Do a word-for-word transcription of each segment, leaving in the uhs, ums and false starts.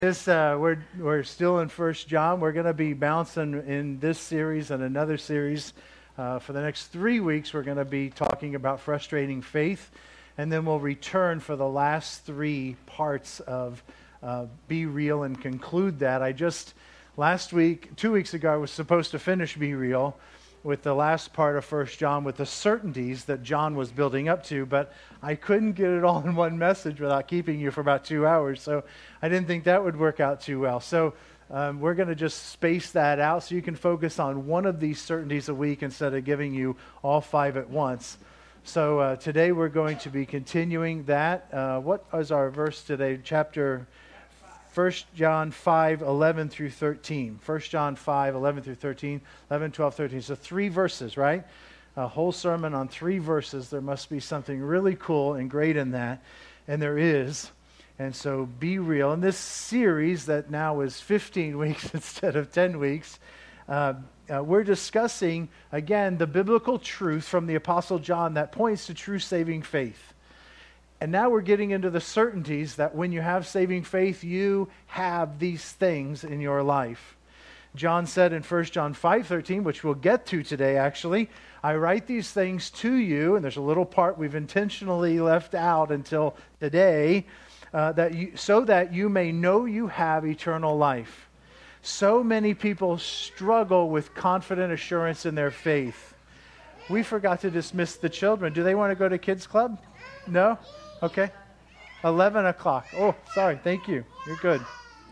This uh, we're we're still in First John. We're going to be bouncing in this series and another series uh, for the next three weeks. We're going to be talking about frustrating faith, and then we'll return for the last three parts of uh, Be Real and conclude that. I just last week, two weeks ago, I was supposed to finish Be Real with the last part of First John with the certainties that John was building up to, but I couldn't get it all in one message without keeping you for about two hours, so I didn't think that would work out too well. So um, we're going to just space that out so you can focus on one of these certainties a week instead of giving you all five at once. So uh, today we're going to be continuing that. Uh, what is our verse today? Chapter First John five, eleven through thirteen. First John five, eleven through thirteen, eleven, twelve, thirteen. So three verses, right? A whole sermon on three verses. There must be something really cool and great in that. And there is. And so be real. In this series that now is fifteen weeks instead of ten weeks, uh, uh, we're discussing, again, the biblical truth from the Apostle John that points to true saving faith. And now we're getting into the certainties that when you have saving faith, you have these things in your life. John said in First John five thirteen, which we'll get to today actually, I write these things to you, and there's a little part we've intentionally left out until today, uh, that you, so that you may know you have eternal life. So many people struggle with confident assurance in their faith. We forgot to dismiss the children. Do they want to go to kids club? No? Okay. eleven o'clock. Oh, sorry. Thank you. You're good.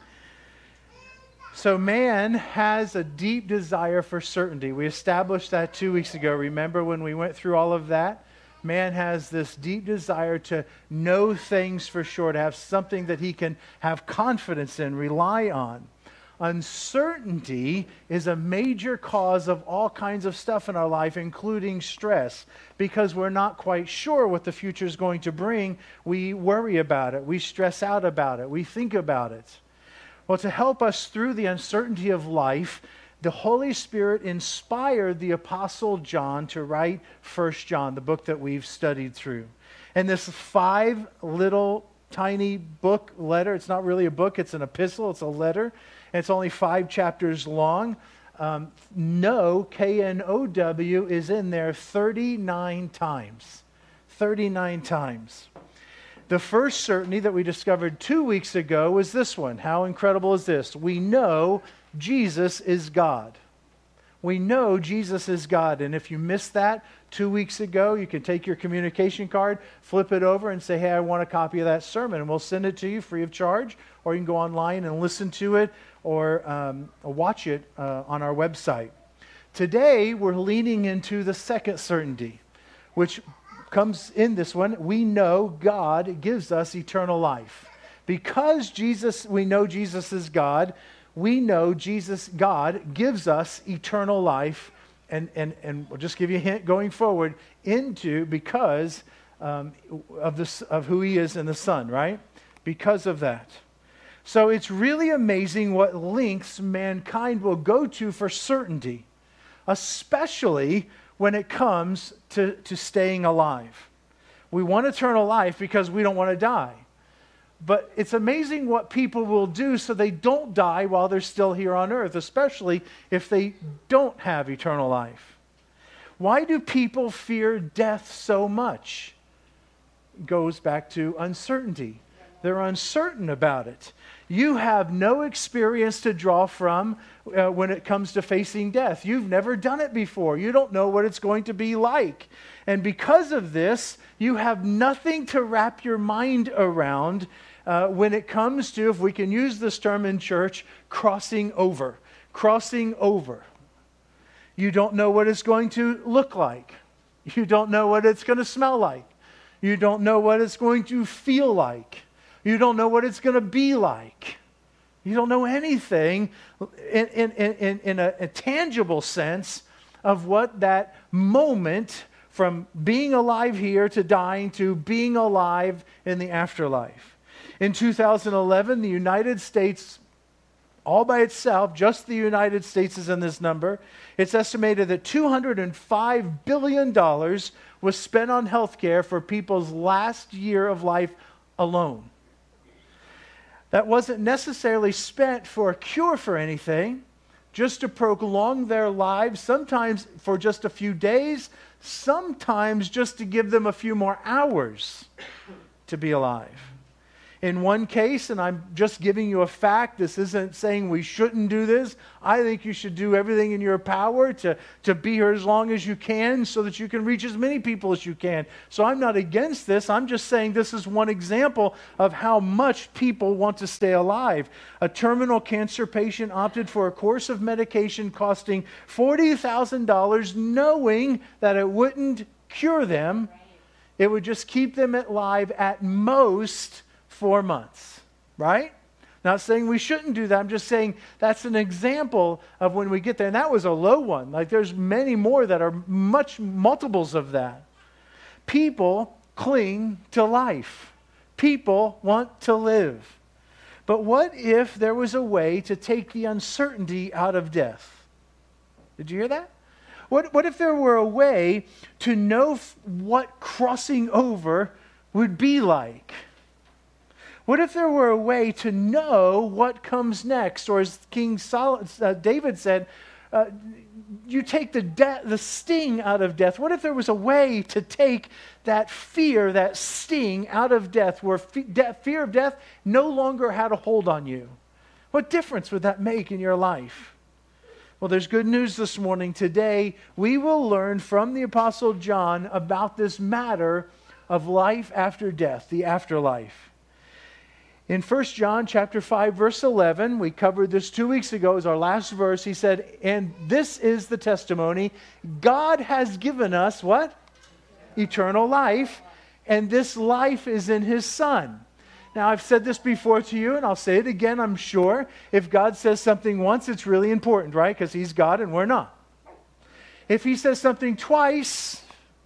So man has a deep desire for certainty. We established that two weeks ago. Remember when we went through all of that? Man has this deep desire to know things for sure, to have something that he can have confidence in, rely on. Uncertainty is a major cause of all kinds of stuff in our life, including stress. Because we're not quite sure what the future is going to bring, we worry about it, we stress out about it, we think about it. Well, to help us through the uncertainty of life, the Holy Spirit inspired the Apostle John to write First John, the book that we've studied through. And this five little tiny book letter, it's not really a book, it's an epistle, it's a letter. And it's only five chapters long. Um, no, K N O W, is in there thirty-nine times. thirty-nine times. The first certainty that we discovered two weeks ago was this one. How incredible is this? We know Jesus is God. We know Jesus is God. And if you missed that two weeks ago, you can take your communication card, flip it over, and say, hey, I want a copy of that sermon. And we'll send it to you free of charge. Or you can go online and listen to it or um, watch it uh, on our website. Today, we're leaning into the second certainty, which comes in this one. We know God gives us eternal life. Because Jesus, we know Jesus is God, we know Jesus, God, gives us eternal life. And, and, and we'll just give you a hint going forward into because um, of, this, of who He is in the Son, right? Because of that. So it's really amazing what lengths mankind will go to for certainty, especially when it comes to, to staying alive. We want eternal life because we don't want to die. But it's amazing what people will do so they don't die while they're still here on earth, especially if they don't have eternal life. Why do people fear death so much? It goes back to uncertainty. They're uncertain about it. You have no experience to draw from uh, when it comes to facing death. You've never done it before. You don't know what it's going to be like. And because of this, you have nothing to wrap your mind around uh, when it comes to, if we can use this term in church, crossing over. Crossing over. You don't know what it's going to look like. You don't know what it's going to smell like. You don't know what it's going to feel like. You don't know what it's going to be like. You don't know anything in, in, in, in a, a tangible sense of what that moment from being alive here to dying to being alive in the afterlife. In two thousand eleven, the United States, all by itself, just the United States is in this number, it's estimated that two hundred five billion dollars was spent on health care for people's last year of life alone. that wasn't necessarily spent for a cure for anything, just to prolong their lives, sometimes for just a few days, sometimes just to give them a few more hours to be alive. In one case, and I'm just giving you a fact, this isn't saying we shouldn't do this. I think you should do everything in your power to, to be here as long as you can so that you can reach as many people as you can. So I'm not against this. I'm just saying this is one example of how much people want to stay alive. A terminal cancer patient opted for a course of medication costing forty thousand dollars, knowing that it wouldn't cure them. It would just keep them alive at most four months, right? Not saying we shouldn't do that. I'm just saying that's an example of when we get there. And that was a low one. Like there's many more that are much multiples of that. People cling to life. People want to live. But what if there was a way to take the uncertainty out of death? Did you hear that? What, what if there were a way to know f- what crossing over would be like? What if there were a way to know what comes next? Or as King Sol- uh, David said, uh, you take the, de- the sting out of death. What if there was a way to take that fear, that sting out of death, where fe- de- fear of death no longer had a hold on you? What difference would that make in your life? Well, there's good news this morning. Today, we will learn from the Apostle John about this matter of life after death, the afterlife. In First John chapter five, verse eleven, we covered this two weeks ago, is our last verse. He said, and this is the testimony, God has given us what? Eternal life, and this life is in His Son. Now, I've said this before to you, and I'll say it again, I'm sure. If God says something once, it's really important, right? Because He's God and we're not. If He says something twice,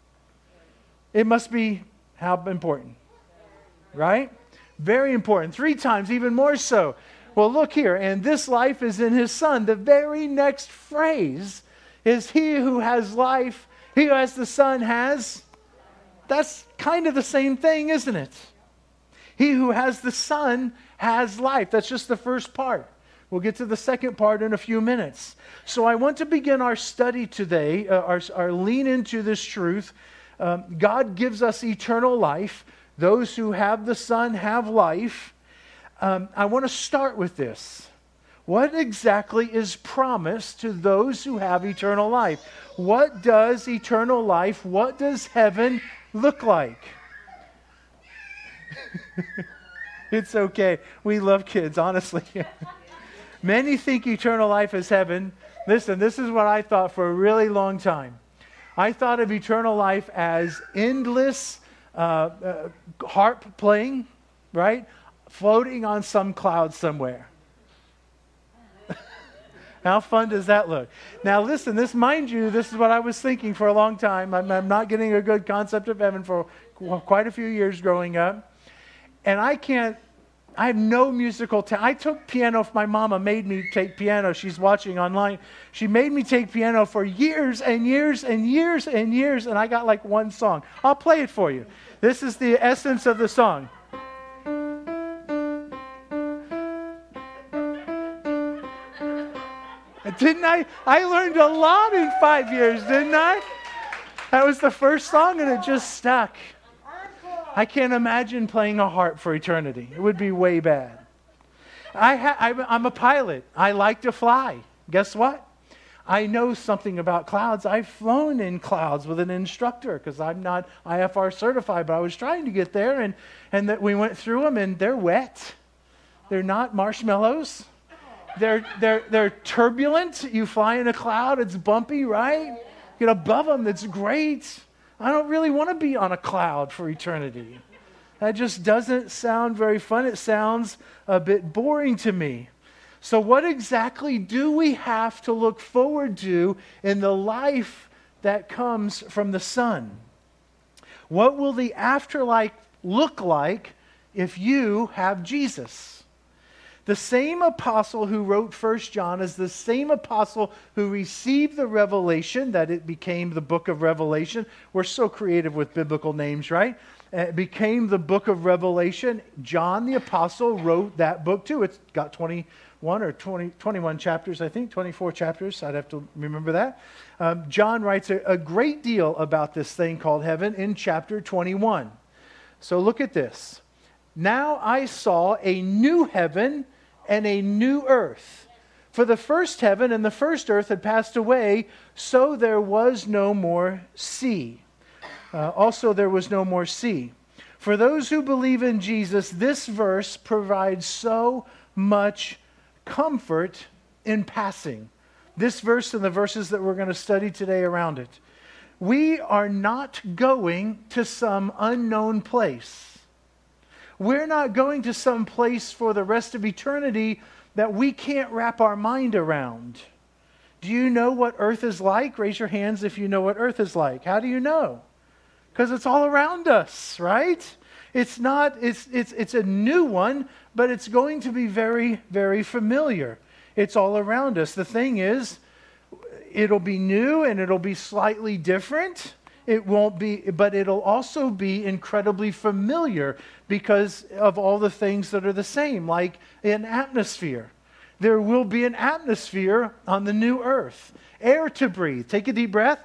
it must be how important, right? Very important. Three times, even more so. Well, look here. And this life is in His Son. The very next phrase is he who has life, he who has the Son has. That's kind of the same thing, isn't it? He who has the Son has life. That's just the first part. We'll get to the second part in a few minutes. So I want to begin our study today, uh, our, our lean into this truth. Um, God gives us eternal life. Those who have the Son have life. Um, I want to start with this. What exactly is promised to those who have eternal life? What does eternal life, what does heaven look like? It's okay. We love kids, honestly. Many think eternal life is heaven. Listen, this is what I thought for a really long time. I thought of eternal life as endless Uh, uh, harp playing, right? Floating on some cloud somewhere. How fun does that look? Now listen, this, mind you, this is what I was thinking for a long time. I'm, I'm not getting a good concept of heaven for qu- quite a few years growing up. And I can't, I have no musical talent. I took piano. My mama made me take piano. She's watching online. She made me take piano for years and years and years and years, and I got like one song. I'll play it for you. This is the essence of the song. Didn't I? I learned a lot in five years, didn't I? That was the first song, and it just stuck. I can't imagine playing a harp for eternity. It would be way bad. I ha- I'm a pilot. I like to fly. Guess what? I know something about clouds. I've flown in clouds with an instructor because I'm not I F R certified, but I was trying to get there, and, and that we went through them, and they're wet. They're not marshmallows. They're, they're, they're turbulent. You fly in a cloud, it's bumpy, right? Get above them, that's great. I don't really want to be on a cloud for eternity. That just doesn't sound very fun. It sounds a bit boring to me. So what exactly do we have to look forward to in the life that comes from the Son? What will the afterlife look like if you have Jesus? The same apostle who wrote First John is the same apostle who received the revelation that it became the book of Revelation. We're so creative with biblical names, right? It became the book of Revelation. John the Apostle wrote that book too. It's got twenty-one or twenty, twenty-one chapters, I think, twenty-four chapters. I'd have to remember that. Um, John writes a, a great deal about this thing called heaven in chapter twenty-one. So look at this. Now I saw a new heaven and a new earth. For the first heaven and the first earth had passed away, so there was no more sea. Uh, also, there was no more sea. For those who believe in Jesus, this verse provides so much comfort in passing. This verse and the verses that we're going to study today around it. We are not going to some unknown place. We're not going to some place for the rest of eternity that we can't wrap our mind around. Do you know what earth is like? Raise your hands if you know what earth is like. How do you know? Because it's all around us, right? It's not, it's, it's, it's a new one, but it's going to be very, very familiar. It's all around us. The thing is, it'll be new and it'll be slightly different. It won't be, but it'll also be incredibly familiar because of all the things that are the same, like an atmosphere. There will be an atmosphere on the new earth. Air to breathe. Take a deep breath.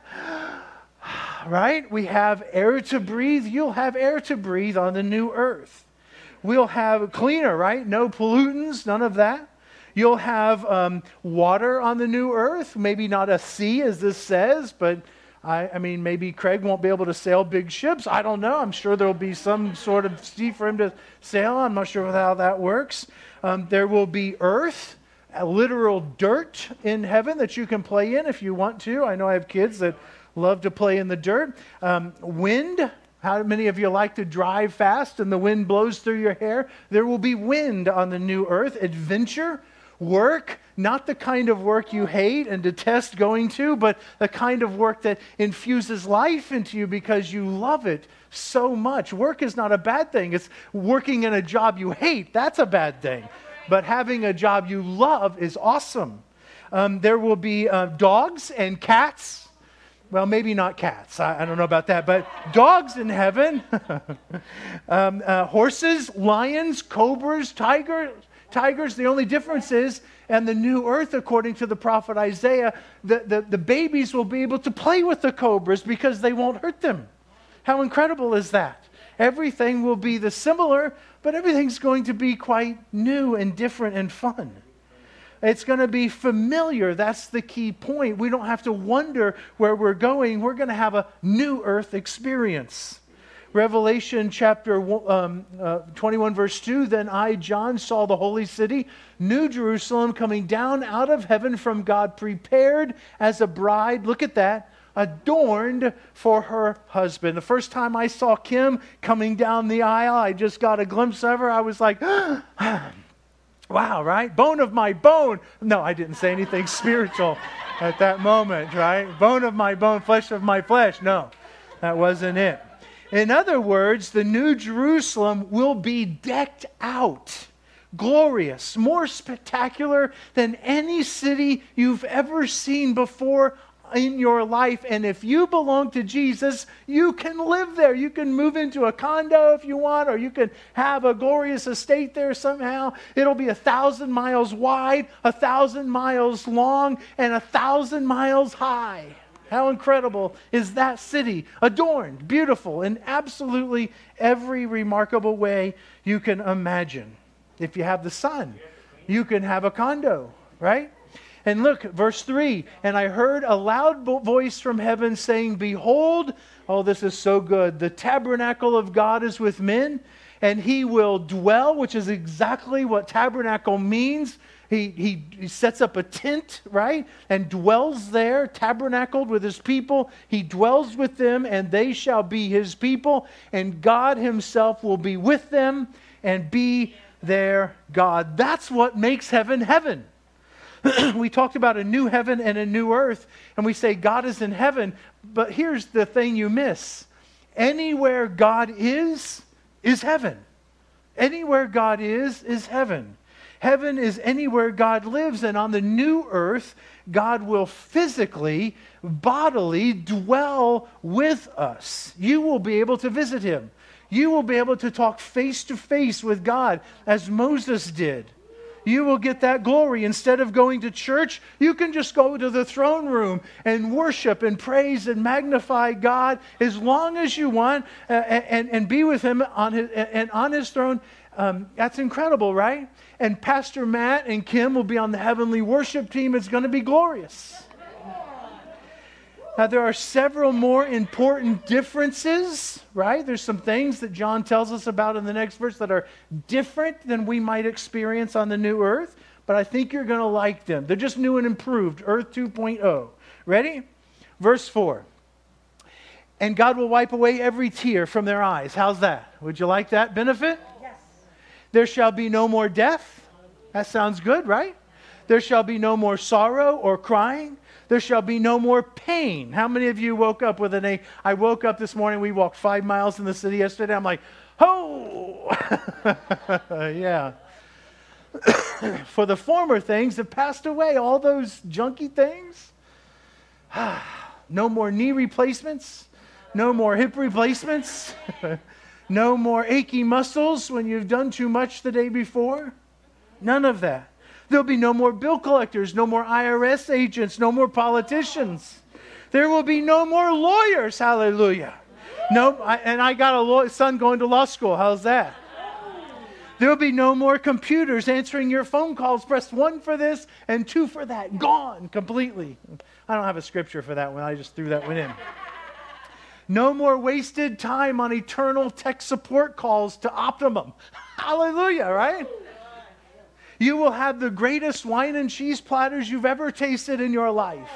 Right? We have air to breathe. You'll have air to breathe on the new earth. We'll have cleaner, right? No pollutants, none of that. You'll have um, water on the new earth. Maybe not a sea as this says, but I, I mean, maybe Craig won't be able to sail big ships. I don't know. I'm sure there'll be some sort of sea for him to sail on. I'm not sure how that works. Um, there will be earth, a literal dirt in heaven that you can play in if you want to. I know I have kids that love to play in the dirt. Um, wind. How many of you like to drive fast and the wind blows through your hair? There will be wind on the new earth. Adventure. Work. Not the kind of work you hate and detest going to, but the kind of work that infuses life into you because you love it so much. Work is not a bad thing. It's working in a job you hate. That's a bad thing. But having a job you love is awesome. Um, there will be uh, dogs and cats. Well, maybe not cats. I, I don't know about that. But dogs in heaven. um, uh, horses, lions, cobras, tigers. Tigers. The only difference is, and the new earth, according to the prophet Isaiah, the, the, the babies will be able to play with the cobras because they won't hurt them. How incredible is that? Everything will be the similar, but everything's going to be quite new and different and fun. It's going to be familiar. That's the key point. We don't have to wonder where we're going. We're going to have a new earth experience. Revelation chapter um, uh, twenty-one, verse two, Then I, John, saw the holy city, New Jerusalem, coming down out of heaven from God, prepared as a bride. Look at that. Adorned for her husband. The first time I saw Kim coming down the aisle, I just got a glimpse of her. I was like, wow, right? Bone of my bone. No, I didn't say anything spiritual at that moment, right? Bone of my bone, flesh of my flesh. No, that wasn't it. In other words, the New Jerusalem will be decked out, glorious, more spectacular than any city you've ever seen before in your life. And if you belong to Jesus, you can live there. You can move into a condo if you want, or you can have a glorious estate there somehow. It'll be a thousand miles wide, a thousand miles long, and a thousand miles high. How incredible is that city? Adorned, beautiful, in absolutely every remarkable way you can imagine. If you have the sun, you can have a condo, right? And look, verse three, and I heard a loud voice from heaven saying, Behold, oh, this is so good, the tabernacle of God is with men, and he will dwell, which is exactly what tabernacle means. He, he, he sets up a tent, right, and dwells there, tabernacled with his people. He dwells with them, and they shall be his people, and God himself will be with them and be their God. That's what makes heaven heaven. We talked about a new heaven and a new earth, and we say God is in heaven, but here's the thing you miss. Anywhere God is, is heaven. Anywhere God is, is heaven. Heaven is anywhere God lives, and on the new earth, God will physically, bodily dwell with us. You will be able to visit him. You will be able to talk face to face with God as Moses did. You will get that glory. Instead of going to church, you can just go to the throne room and worship and praise and magnify God as long as you want, uh, and, and be with Him on his, and on His throne. Um, that's incredible, right? And Pastor Matt and Kim will be on the heavenly worship team. It's going to be glorious. Now, there are several more important differences, right? There's some things that John tells us about in the next verse that are different than we might experience on the new earth, but I think you're going to like them. They're just new and improved, Earth two point oh. Ready? Verse four. And God will wipe away every tear from their eyes. How's that? Would you like that benefit? Yes. There shall be no more death. That sounds good, right? There shall be no more sorrow or crying. There shall be no more pain. How many of you woke up with an A? I woke up this morning. We walked five miles in the city yesterday. I'm like, oh, yeah. For the former things have passed away. All those junky things. No more knee replacements. No more hip replacements. No more achy muscles when you've done too much the day before. None of that. There'll be no more bill collectors, no more I R S agents, no more politicians. There will be no more lawyers. Hallelujah. No, I, and I got a law, son going to law school. How's that? There will be no more computers answering your phone calls. Press one for this and two for that. Gone completely. I don't have a scripture for that one. I just threw that one in. No more wasted time on eternal tech support calls to Optimum. Hallelujah, right? You will have the greatest wine and cheese platters you've ever tasted in your life.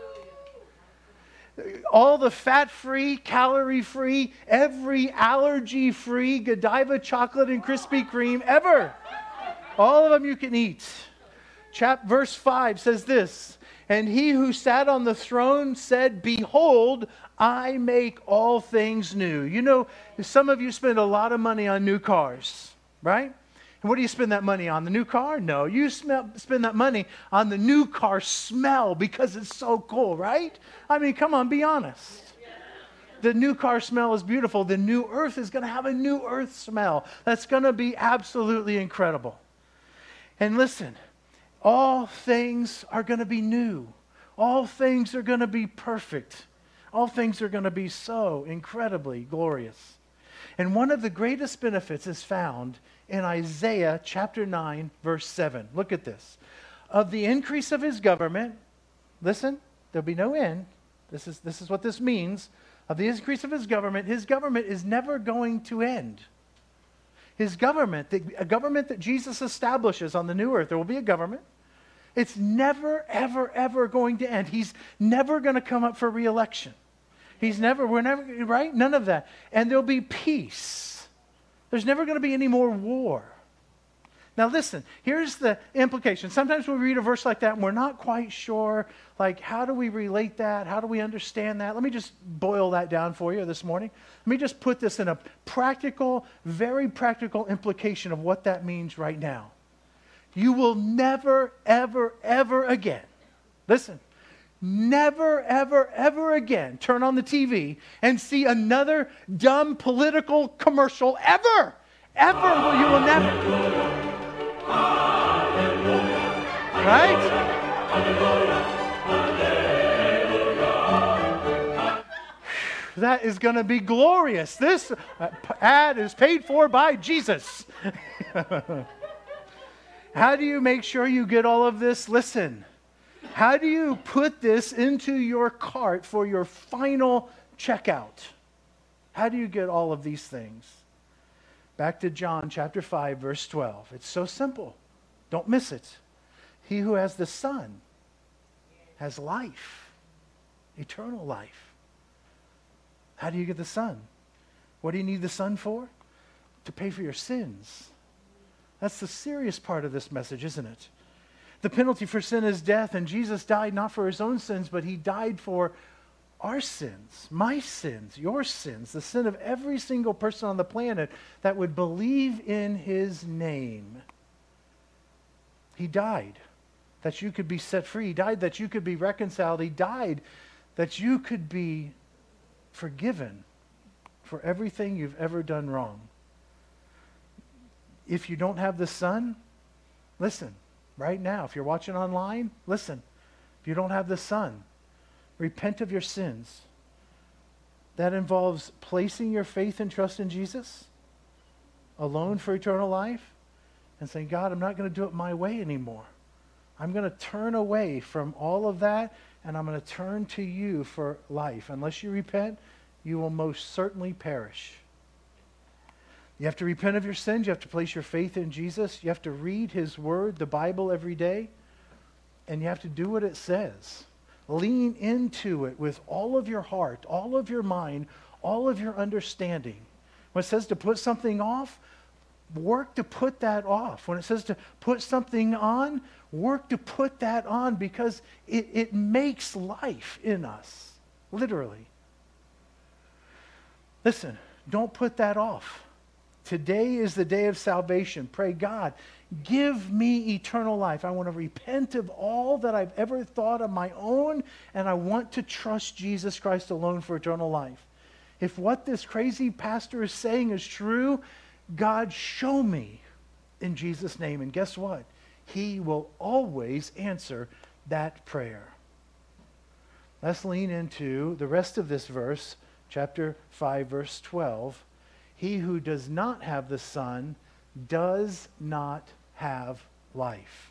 All the fat-free, calorie-free, every allergy-free Godiva chocolate and Krispy Kreme ever. All of them you can eat. Chap, verse five says this, and he who sat on the throne said, behold, I make all things new. You know, some of you spend a lot of money on new cars, right? And what do you spend that money on? The new car? No, you smell, spend that money on the new car smell because it's so cool, right? I mean, come on, be honest. The new car smell is beautiful. The new earth is going to have a new earth smell. That's going to be absolutely incredible. And listen, all things are going to be new. All things are going to be perfect. All things are going to be so incredibly glorious. And one of the greatest benefits is found in Isaiah chapter nine, verse seven. Look at this. Of the increase of his government, listen, there'll be no end. This is, this is what this means. Of the increase of his government, his government is never going to end. His government, the, a government that Jesus establishes on the new earth, there will be a government. It's never, ever, ever going to end. He's never going to come up for re-election. He's never, we're never, right? None of that. And there'll be peace. There's never going to be any more war. Now listen, here's the implication. Sometimes we read a verse like that and we're not quite sure, like, how do we relate that? How do we understand that? Let me just boil that down for you this morning. Let me just put this in a practical, very practical implication of what that means right now. You will never, ever, ever again, listen, never, ever, ever again turn on the T V and see another dumb political commercial ever. Ever. You will never. Right? That is going to be glorious. This ad is paid for by Jesus. How do you make sure you get all of this? Listen. How do you put this into your cart for your final checkout? How do you get all of these things? Back to John chapter five, verse twelve. It's so simple. Don't miss it. He who has the Son has life, eternal life. How do you get the Son? What do you need the Son for? To pay for your sins. That's the serious part of this message, isn't it? The penalty for sin is death, and Jesus died not for his own sins, but he died for our sins, my sins, your sins, the sin of every single person on the planet that would believe in his name. He died that you could be set free. He died that you could be reconciled. He died that you could be forgiven for everything you've ever done wrong. If you don't have the Son, listen, right now, if you're watching online, listen. If you don't have the Son, repent of your sins. That involves placing your faith and trust in Jesus alone for eternal life and saying, God, I'm not going to do it my way anymore. I'm going to turn away from all of that, and I'm going to turn to you for life. Unless you repent, you will most certainly perish. You have to repent of your sins. You have to place your faith in Jesus. You have to read his word, the Bible, every day. And you have to do what it says. Lean into it with all of your heart, all of your mind, all of your understanding. When it says to put something off, work to put that off. When it says to put something on, work to put that on, because it, it makes life in us, literally. Listen, don't put that off. Today is the day of salvation. Pray, God, give me eternal life. I want to repent of all that I've ever thought of my own, and I want to trust Jesus Christ alone for eternal life. If what this crazy pastor is saying is true, God, show me in Jesus' name. And guess what? He will always answer that prayer. Let's lean into the rest of this verse, chapter five, verse twelve. He who does not have the Son does not have life.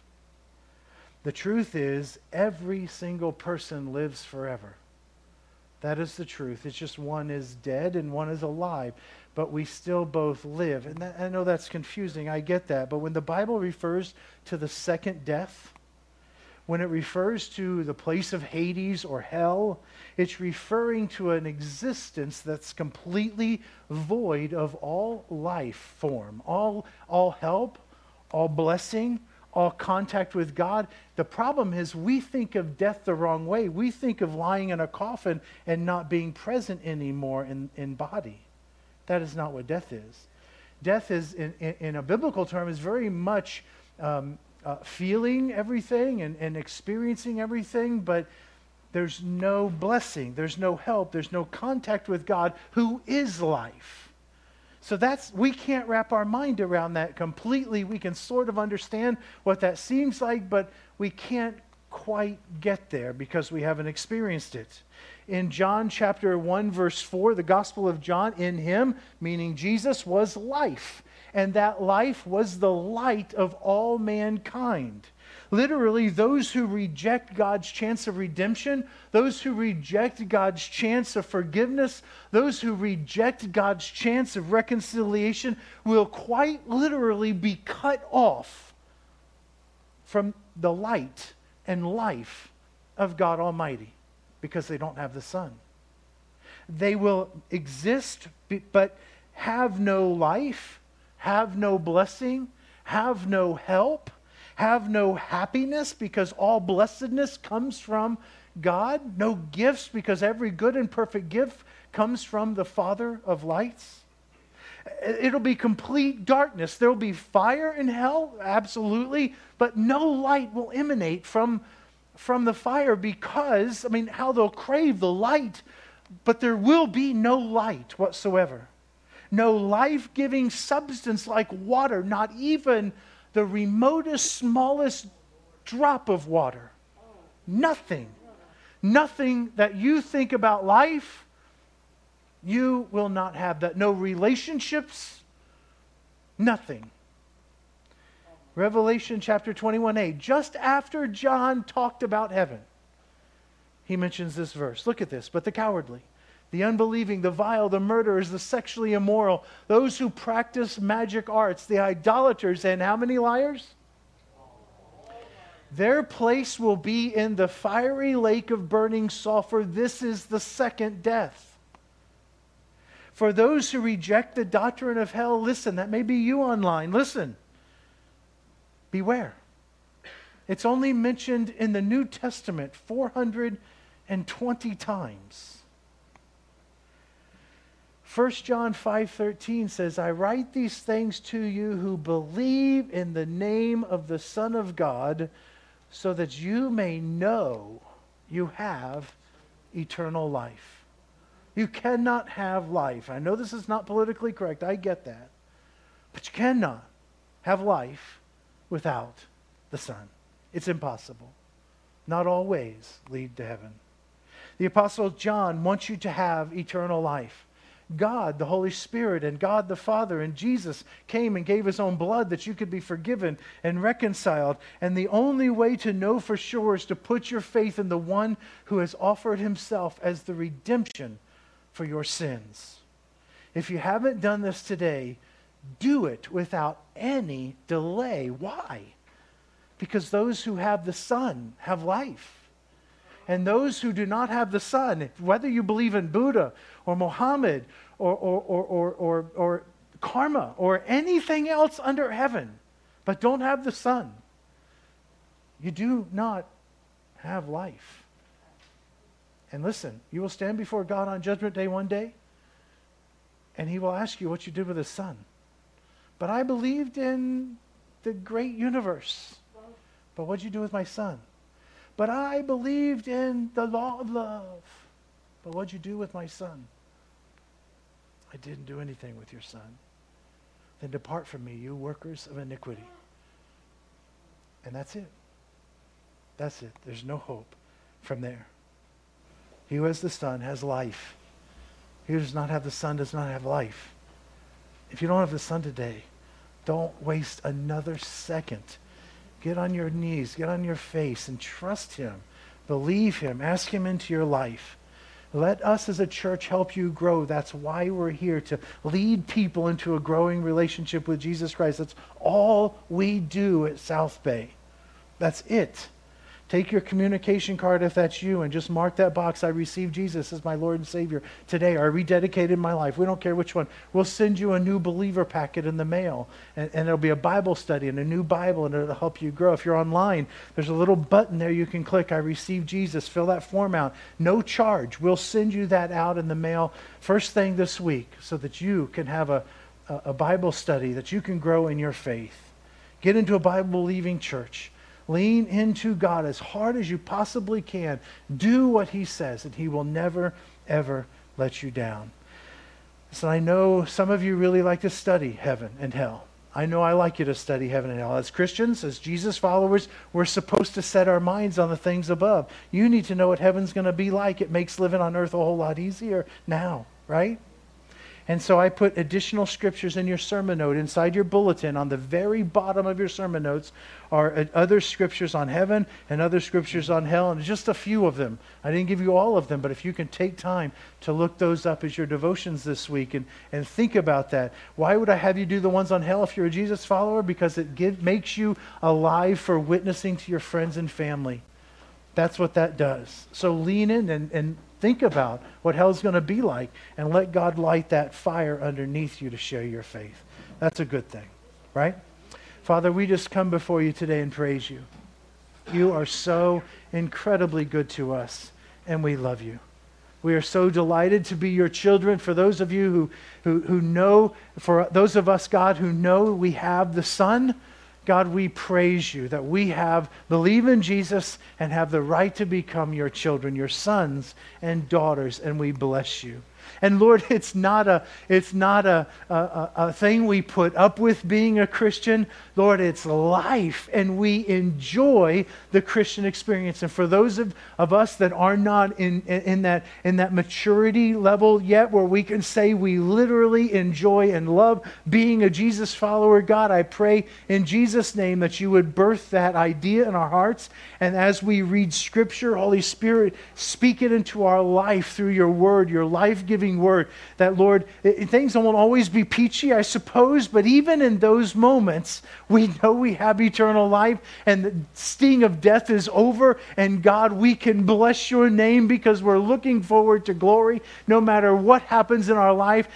The truth is, every single person lives forever. That is the truth. It's just one is dead and one is alive, but we still both live. And that, I know that's confusing. I get that. But when the Bible refers to the second death, when it refers to the place of Hades or hell, it's referring to an existence that's completely void of all life form, all, all help, all blessing, all contact with God. The problem is we think of death the wrong way. We think of lying in a coffin and not being present anymore in, in body. That is not what death is. Death is, in, in, in a biblical term, is very much um, uh, feeling everything and, and experiencing everything, but there's no blessing, there's no help, there's no contact with God, who is life. So that's, we can't wrap our mind around that completely. We can sort of understand what that seems like, but we can't quite get there because we haven't experienced it. In John chapter one, verse four, the Gospel of John, in him, meaning Jesus, was life. And that life was the light of all mankind. Literally, those who reject God's chance of redemption, those who reject God's chance of forgiveness, those who reject God's chance of reconciliation will quite literally be cut off from the light and life of God Almighty because they don't have the Son. They will exist but have no life, have no blessing, have no help, have no happiness because all blessedness comes from God, no gifts because every good and perfect gift comes from the Father of lights. It'll be complete darkness. There will be fire in hell, absolutely, but no light will emanate from, from the fire because, I mean, how they'll crave the light, but there will be no light whatsoever. No life-giving substance like water, not even the remotest, smallest drop of water. Nothing. Nothing that you think about life, you will not have that. No relationships, nothing. Revelation chapter twenty-one a, just after John talked about heaven, he mentions this verse. Look at this. But the cowardly, the unbelieving, the vile, the murderers, the sexually immoral, those who practice magic arts, the idolaters, and how many liars? Their place will be in the fiery lake of burning sulfur. This is the second death. For those who reject the doctrine of hell, listen, that may be you online, listen. Beware. It's only mentioned in the New Testament four hundred twenty times. First John five thirteen says, I write these things to you who believe in the name of the Son of God, so that you may know you have eternal life. You cannot have life. I know this is not politically correct. I get that. But you cannot have life without the Son. It's impossible. Not all ways lead to heaven. The Apostle John wants you to have eternal life. God, the Holy Spirit, and God the Father, and Jesus came and gave his own blood that you could be forgiven and reconciled. And the only way to know for sure is to put your faith in the one who has offered himself as the redemption for your sins. If you haven't done this today, do it without any delay. Why? Because those who have the Son have life. And those who do not have the Son, whether you believe in Buddha or Muhammad or, or, or, or, or, or karma or anything else under heaven, but don't have the Son, you do not have life. And listen, you will stand before God on Judgment Day one day, and he will ask you what you did with his Son. But I believed in the great universe. But what did you do with my Son? But I believed in the law of love. But what did you do with my Son? I didn't do anything with your Son. Then depart from me, you workers of iniquity. And that's it. That's it. There's no hope from there. He who has the Son has life. He who does not have the Son does not have life. If you don't have the Son today, don't waste another second. Get on your knees, get on your face, and trust him. Believe him. Ask him into your life. Let us as a church help you grow. That's why we're here, to lead people into a growing relationship with Jesus Christ. That's all we do at South Bay. That's it. Take your communication card if that's you and just mark that box. I received Jesus as my Lord and Savior today, or I rededicated my life. We don't care which one. We'll send you a new believer packet in the mail, and, and it'll be a Bible study and a new Bible, and it'll help you grow. If you're online, there's a little button there you can click, I received Jesus. Fill that form out. No charge. We'll send you that out in the mail first thing this week so that you can have a, a, a Bible study, that you can grow in your faith. Get into a Bible-believing church. Lean into God as hard as you possibly can. Do what he says, and he will never, ever let you down. So I know some of you really like to study heaven and hell. I know I like you to study heaven and hell. As Christians, as Jesus followers, we're supposed to set our minds on the things above. You need to know what heaven's going to be like. It makes living on earth a whole lot easier now, right? And so I put additional scriptures in your sermon note inside your bulletin. On the very bottom of your sermon notes are other scriptures on heaven and other scriptures on hell, and just a few of them. I didn't give you all of them, but if you can take time to look those up as your devotions this week and, and think about that. Why would I have you do the ones on hell if you're a Jesus follower? Because it give, makes you alive for witnessing to your friends and family. That's what that does. So lean in and, and think about what hell's going to be like, and let God light that fire underneath you to share your faith. That's a good thing, right? Father, we just come before you today and praise you. You are so incredibly good to us, and we love you. We are so delighted to be your children. For those of you who, who, who know, for those of us, God, who know we have the Son, God, we praise you that we have, believe in Jesus and have the right to become your children, your sons and daughters, and we bless you. And Lord, it's not a it's not a, a, a thing we put up with being a Christian. Lord, it's life, and we enjoy the Christian experience. And for those of, of us that are not in, in, in that in that maturity level yet, where we can say we literally enjoy and love being a Jesus follower, God, I pray in Jesus' name that you would birth that idea in our hearts. And as we read Scripture, Holy Spirit, speak it into our life through your word, your life-giving word, that, Lord, it, things won't always be peachy, I suppose, but even in those moments, we know we have eternal life, and the sting of death is over, and God, we can bless your name because we're looking forward to glory. No matter what happens in our life,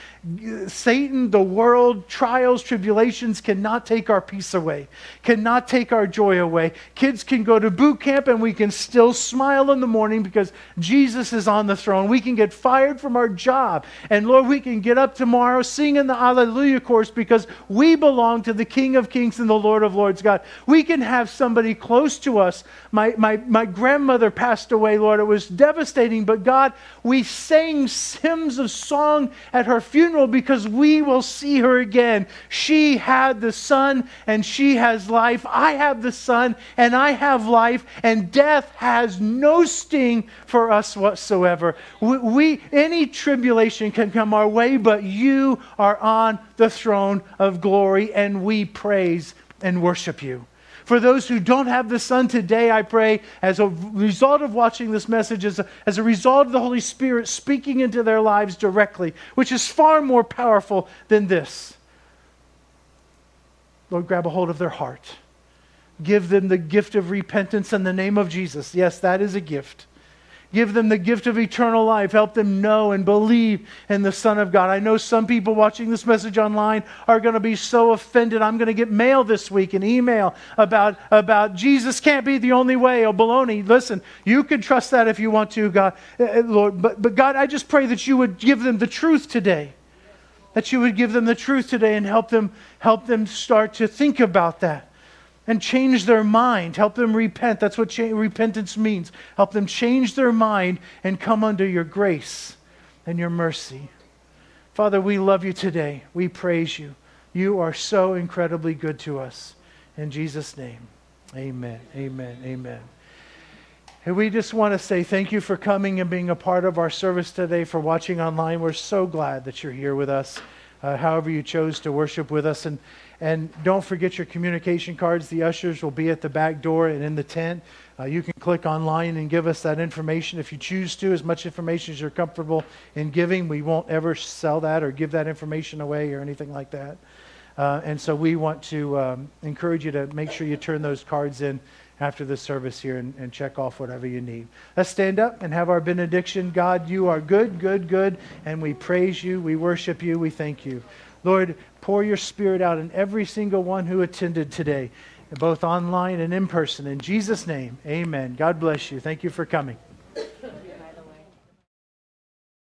Satan, the world, trials, tribulations cannot take our peace away, cannot take our joy away. Kids can go to boot camp and we can still smile in the morning because Jesus is on the throne. We can get fired from our job job. And Lord, we can get up tomorrow singing the Alleluia chorus because we belong to the King of Kings and the Lord of Lords, God. We can have somebody close to us. My, my, my grandmother passed away, Lord. It was devastating, but God, we sang hymns of song at her funeral because we will see her again. She had the Son and she has life. I have the Son and I have life, and death has no sting for us whatsoever. We, we any tribulation can come our way, but you are on the throne of glory, and we praise and worship you. For those who don't have the Son today, I pray, as a result of watching this message, as a, as a result of the Holy Spirit speaking into their lives directly, which is far more powerful than this. Lord, grab a hold of their heart. Give them the gift of repentance in the name of Jesus. Yes, that is a gift. Give them the gift of eternal life. Help them know and believe in the Son of God. I know some people watching this message online are going to be so offended. I'm going to get mail this week, an email about, about Jesus can't be the only way. Oh, baloney. Listen, you can trust that if you want to, God, Lord. But, but God, I just pray that you would give them the truth today. That you would give them the truth today and help them, help them start to think about that. And change their mind. Help them repent. That's what cha- repentance means. Help them change their mind and come under your grace and your mercy. Father, we love you today. We praise you. You are so incredibly good to us. In Jesus' name, amen, amen, amen. And we just want to say thank you for coming and being a part of our service today, for watching online. We're so glad that you're here with us, uh, however you chose to worship with us. And And don't forget your communication cards. The ushers will be at the back door and in the tent. Uh, you can click online and give us that information if you choose to, as much information as you're comfortable in giving. We won't ever sell that or give that information away or anything like that. Uh, and so we want to um, encourage you to make sure you turn those cards in after the service here and, and check off whatever you need. Let's stand up and have our benediction. God, you are good, good, good, and we praise you, we worship you, we thank you. Lord, pour your Spirit out in every single one who attended today, both online and in person. In Jesus' name, amen. God bless you. Thank you for coming.